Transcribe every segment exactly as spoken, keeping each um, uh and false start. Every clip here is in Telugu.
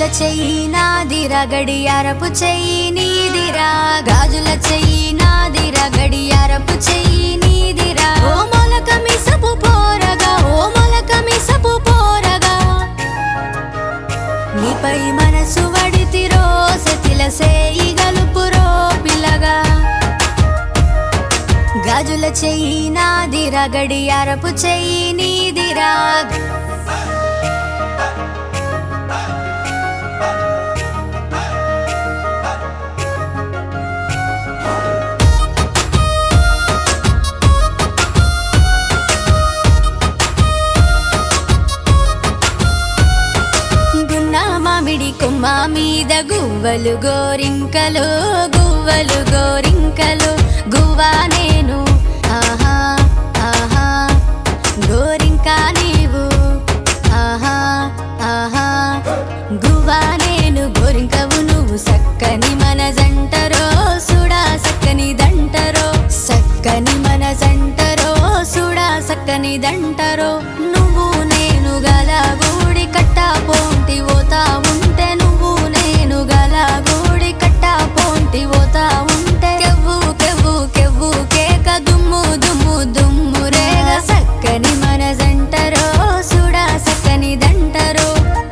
చెయ్యి నాదిరా గడియారపు చెయ్యి నీదిరా గాజుల చెయ్యి నాదిరా గడియారపు చెయ్యి నీదిరా ఓ మొలక మిసపు పోరగా ఓ మొలక మిసపు పోరగా నీపై మనసు వడితిరో సెతిల సేయి గలుపురో పిల్లగా గాజుల చెయ్యి నాదిరా గడియారపు చెయ్యి నీదిరా కొమ్మ మీద గువ్వలు గోరింకలు గువ్వలు గోరింకలు గువ్వా నేను ఆహా ఆహా గోరింకా నీవు ఆహా ఆహా గువ్వా నేను గోరింకవు నువ్వు సక్కని మన జంటరో సుడా సక్కని దంటరో సక్కని మన జంటరో సుడా సక్కని దంటరో నువ్వు నేను గల గూడి కట్టా పోంటి పోతా ఉంటే నువ్వు నేను గల గూడి కట్టా పోంటి పోతా ఉంటే కెవ్వు కెవ్వు కెవ్వు కేక దుమ్ము దుమ్ము దుమ్ము రేగ సక్కని మన జంటరో సుడా సక్కని దంటరో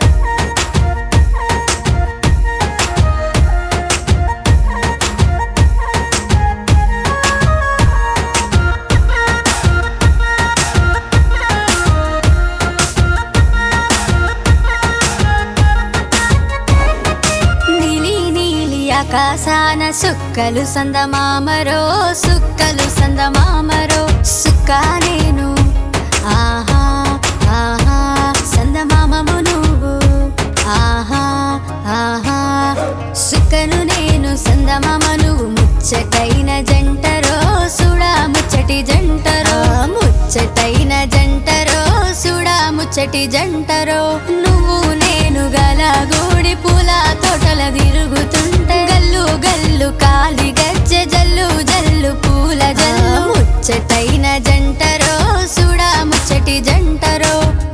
ఆకాశాన సుక్కలు సందమామరో సుక్కలు సందమామరో సుక్కా నేను ఆహా ఆహా సందమామము నువ్వు ఆహా ఆహా సుక్కను నేను సందమామ నువ్వు ముచ్చటైన జంటరో సుడా ముచ్చటి జంటరో ముచ్చటైన జంటరో సుడా ముచ్చటి జంటరో నువ్వు నేను గల గూడి పూల తోటల తిరుగుతుంటే గల్లు గల్లు కాలి గజ్జె జల్లు జల్లు పూల జల్లు ముచ్చటైన జంటరో సుడా ముచ్చటి జంటరో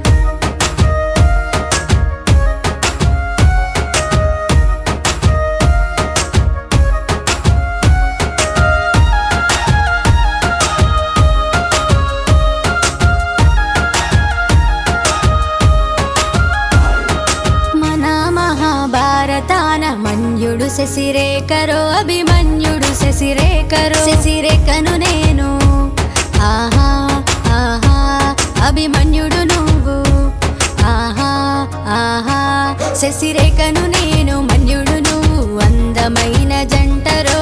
భారతాన మన్యుడు శశిరేఖరో అభిమన్యుడు శశిరేఖరో శశిరేఖను నేను ఆహా ఆహా అభిమన్యుడు నువ్వు ఆహా ఆహా శశిరేఖను నేను మన్యుడు నువ్వు అందమైన జంటరో